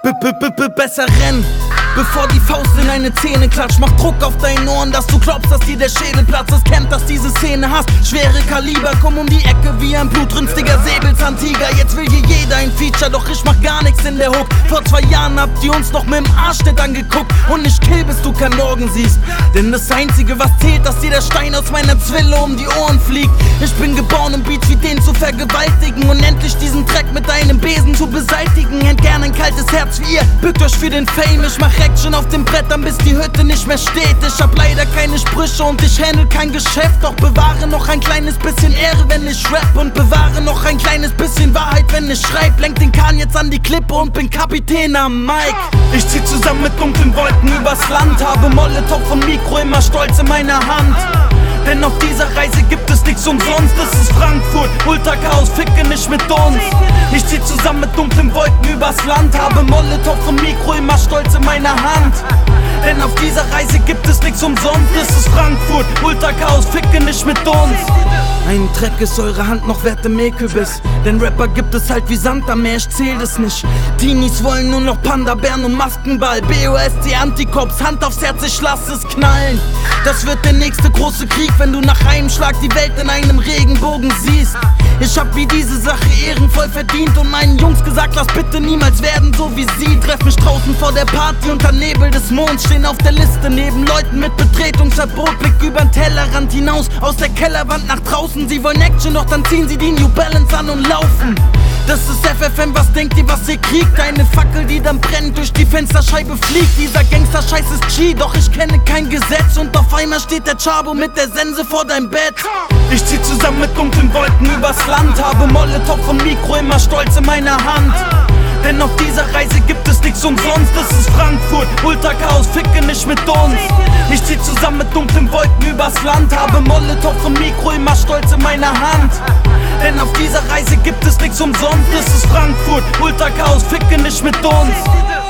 Besser rennen, bevor die Faust in deine Zähne klatscht. Mach Druck auf deinen Ohren, dass du glaubst, dass dir der Schädel platzt. Es kennt, dass diese Szene hast. Schwere Kaliber, komm um die Ecke wie ein blutrünstiger Säbelzahntiger. Jetzt will hier jeder ein Feature, doch ich mach gar nichts in der Hook. Vor 2 Jahren habt ihr uns noch mit dem Arschnitt angeguckt. Und ich kill, bis du kein Morgen siehst. Denn das Einzige, was zählt, dass dir der Stein aus meiner Zwille um die Ohren fliegt. Ich bin geboren, um Beats wie den zu vergewaltigen und endlich diesen Dreck mit deinem Besen zu beseitigen. Händ gern ein kaltes Herz wie ihr, bückt euch für den Fame. Ich mach Action auf den Brettern, bis die Hütte nicht mehr steht. Ich hab leider keine Sprüche und ich handle kein Geschäft. Doch bewahre noch ein kleines bisschen Ehre, wenn ich rap. Und bewahre noch ein kleines bisschen Wahrheit, wenn ich schreib. Lenk den Kahn jetzt an die Klippe und bin Kapitän am Mic. Ich zieh zusammen mit dunklen Wolken übers Land. Habe Molotow und Mikro immer stolz in meiner Hand. Denn auf dieser Reise gibt es nichts umsonst. Das ist Frankfurt, Ultra-Chaos, ficke nicht mit uns. Ich zieh zusammen mit dunklen Wolken übers Land. Habe Molotow und Mikro immer stolz in meiner Hand. Denn auf dieser Reise gibt es nichts umsonst. Das ist Frankfurt, Ultra-Chaos, ficke nicht mit uns. Ein Track ist eure Hand noch wert im Ekelbiss. Denn Rapper gibt es halt wie Sand am Meer, ich zähl es nicht. Teenies wollen nur noch Panda-Bären und Maskenball. BOS, die Antikops, Hand aufs Herz, ich lass es knallen. Das wird der nächste große Krieg, wenn du nach einem Schlag die Welt in einem Regenbogen siehst. Ich hab wie diese Sache ehrenvoll verdient und meinen Jungs gesagt, lass bitte niemals werden so wie sie. Treff mich draußen vor der Party unter Nebel des Monds, stehen auf der Liste neben Leuten mit Betretungsverbot. Blick übern Tellerrand hinaus, aus der Kellerwand nach draußen. Sie wollen Action, doch dann ziehen sie die New Balance an und laufen. Das ist FFM, was denkt ihr, was ihr kriegt? Eine Fackel, die dann brennt, durch die Fensterscheibe fliegt. Dieser Gangster-Scheiß ist G, doch ich kenne kein Gesetz. Und auf einmal steht der Chabo mit der Sense vor deinem Bett. Ich zieh zusammen mit dunklen Wolken übers Land. Habe Molotow und Mikro immer stolz in meiner Hand. Denn auf dieser Reise gibt es nichts umsonst. Das ist Frankfurt, Ultra-Chaos, ficke nicht mit uns. Ich zieh zusammen mit dunklen Wolken übers Land. Habe Molotow und Mikro immer stolz in meiner Hand. Denn auf dieser Reise gibt es nichts umsonst. Das ist Frankfurt, Ultra-Chaos, ficke nicht mit uns.